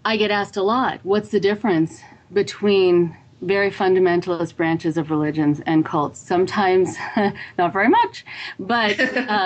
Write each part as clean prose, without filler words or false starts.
I get asked a lot, what's the difference between very fundamentalist branches of religions and cults? Sometimes not very much, but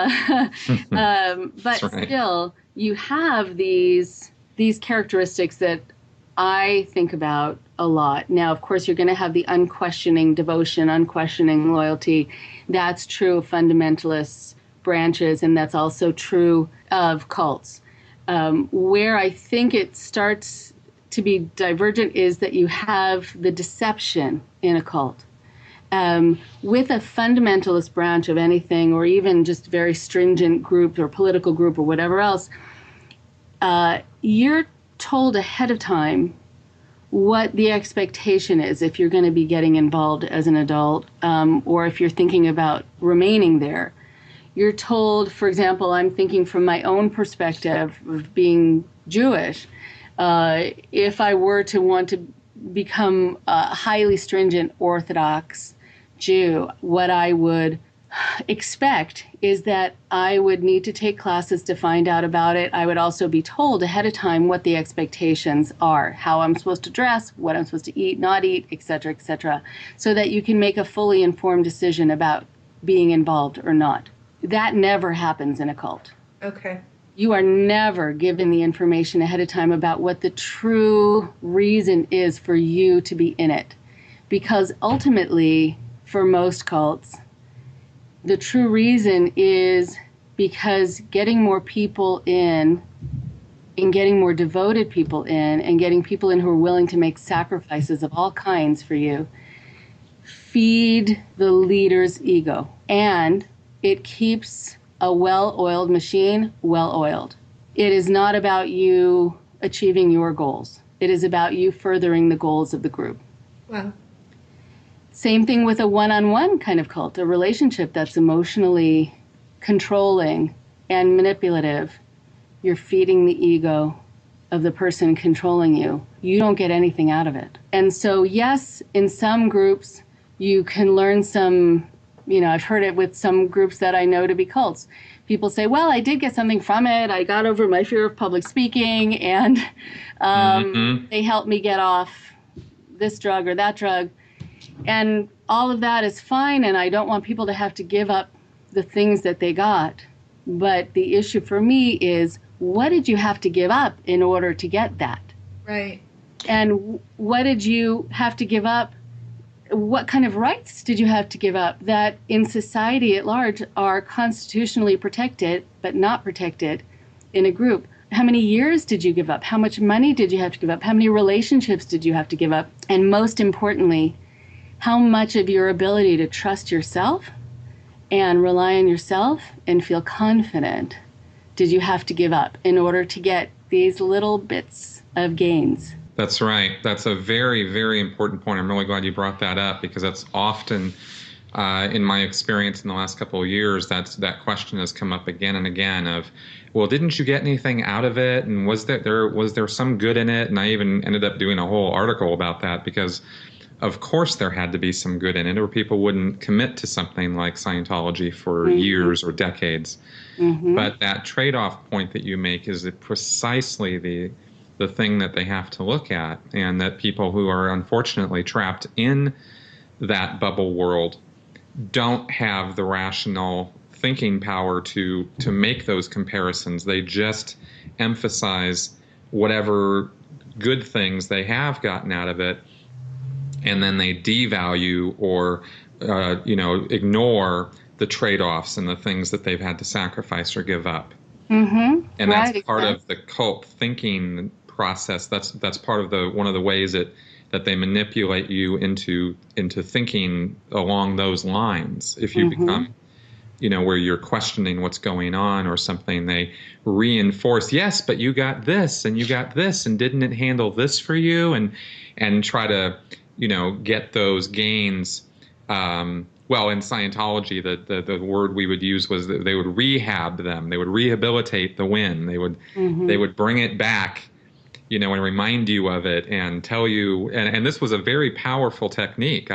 That's but right. still, you have these characteristics that I think about a lot. Now, of course, you're going to have the unquestioning devotion, unquestioning loyalty. That's true of fundamentalist branches, and that's also true of cults. Where I think it starts to be divergent is that you have the deception in a cult. With a fundamentalist branch of anything, or even just very stringent group or political group or whatever else, you're told ahead of time what the expectation is if you're going to be getting involved as an adult, or if you're thinking about remaining there. You're told, for example, I'm thinking from my own perspective of being Jewish, if I were to want to become a highly stringent Orthodox Jew, what I would expect is that I would need to take classes to find out about it. I would also be told ahead of time what the expectations are, how I'm supposed to dress, what I'm supposed to eat, not eat, etc., so that you can make a fully informed decision about being involved or not. That never happens in a cult. Okay. You are never given the information ahead of time about what the true reason is for you to be in it. Because ultimately, for most cults, the true reason is because getting more people in and getting more devoted people in and getting people in who are willing to make sacrifices of all kinds for you feed the leader's ego. And it keeps a well-oiled machine well-oiled. It is not about you achieving your goals. It is about you furthering the goals of the group. Wow. Same thing with a one-on-one kind of cult, a relationship that's emotionally controlling and manipulative. You're feeding the ego of the person controlling you. You don't get anything out of it. And so, yes, in some groups, you can learn some, I've heard it with some groups that I know to be cults. People say, well, I did get something from it. I got over my fear of public speaking, and Hmm. they helped me get off this drug or that drug. And all of that is fine, and I don't want people to have to give up the things that they got. But the issue for me is, what did you have to give up in order to get that? Right. And what did you have to give up? What kind of rights did you have to give up that in society at large are constitutionally protected, but not protected in a group? How many years did you give up? How much money did you have to give up? How many relationships did you have to give up? And most importantly, how much of your ability to trust yourself and rely on yourself and feel confident did you have to give up in order to get these little bits of gains? That's right. That's a very, very important point. I'm really glad you brought that up because that's often, in my experience in the last couple of years, that question has come up again and again of, well, didn't you get anything out of it? And was there some good in it? And I even ended up doing a whole article about that because, of course, there had to be some good in it, or people wouldn't commit to something like Scientology for years or decades. Mm-hmm. But that trade-off point that you make is precisely the thing that they have to look at, and that people who are unfortunately trapped in that bubble world don't have the rational thinking power to make those comparisons. They just emphasize whatever good things they have gotten out of it, and then they devalue or ignore the trade-offs and the things that they've had to sacrifice or give up. Mm-hmm. And that's Right, part exactly. of the cult thinking process. That's part of the one of the ways that they manipulate you into thinking along those lines. If you Mm-hmm. become, where you're questioning what's going on or something, they reinforce, yes, but you got this and you got this, and didn't it handle this for you? And try to, get those gains. Well, in Scientology, the word we would use was that they would rehab them. They would rehabilitate the win. They Mm-hmm. would bring it back, and remind you of it and tell you. And this was a very powerful technique.